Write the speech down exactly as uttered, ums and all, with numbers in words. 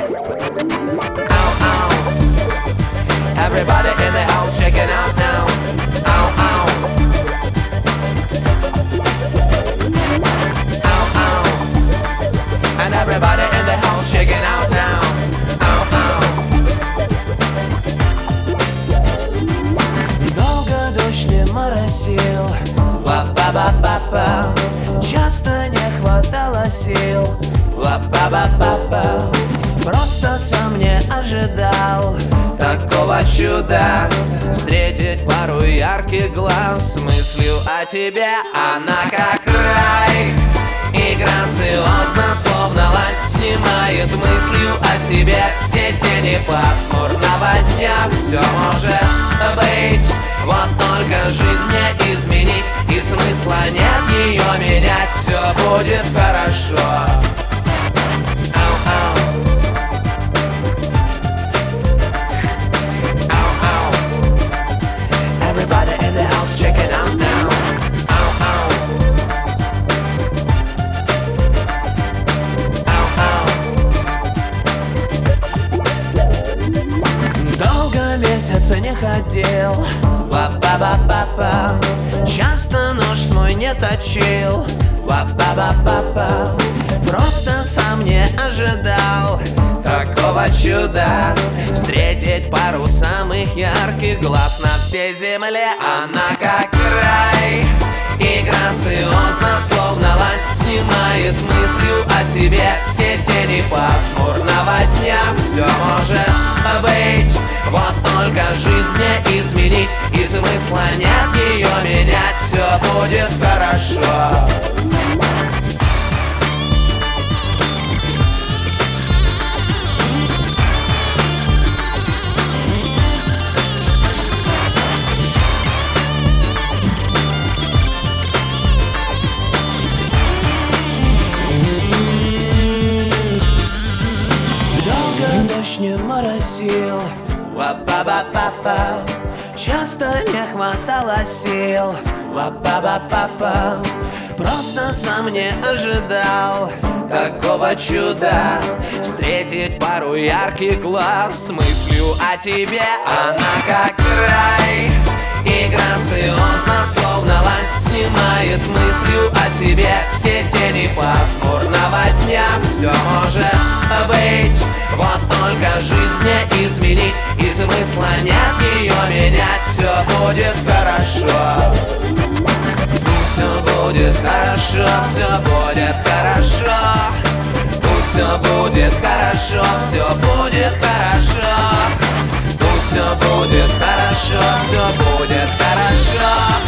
Ow, ow. Everybody in the house, check it out now. Ow, ow. Ow, ow. And everybody in the house, check it out now. Ow, ow. Долго дождь не моросил, ла-ба-ба-ба-ба. Часто не хватало сил, ла-ба-ба-ба-ба. Просто сам не ожидал такого чуда, встретить пару ярких глаз с мыслью о тебе. Она как рай и грациозно, словно лань, снимает мыслью о себе все тени пасмурного дня. Все может быть, вот только жизнь не изменить, и смысла нет ее менять. Все будет хорошо. Месяца не ходил, ла-ба-ба-ба-ба. Часто нож свой не точил, ла-ба-ба-ба-ба. Просто сам не ожидал такого чуда, встретить пару самых ярких глаз на всей земле. Она как рай и грациозно, словно лань, снимает мыслью о себе все тени пасмурного дня. Все может быть, вот только жизнь не изменить, и смысла нет ее менять. Все будет хорошо. Дождь не моросил, ла-ба-ба-ба-ба. Часто не хватало сил, ла-ба-ба-ба-ба. Просто сам не ожидал такого чуда, встретить пару ярких глаз с мыслью о тебе. Она как рай и грациозно, словно лань, снимает мыслью о себе все тени пасмурного дня. Все может быть, вот только жизнь не изменить, и смысла нет ее менять. Все будет хорошо. Все будет хорошо, все будет хорошо. Пусть все будет хорошо, все будет хорошо. Пусть все будет хорошо, все будет хорошо.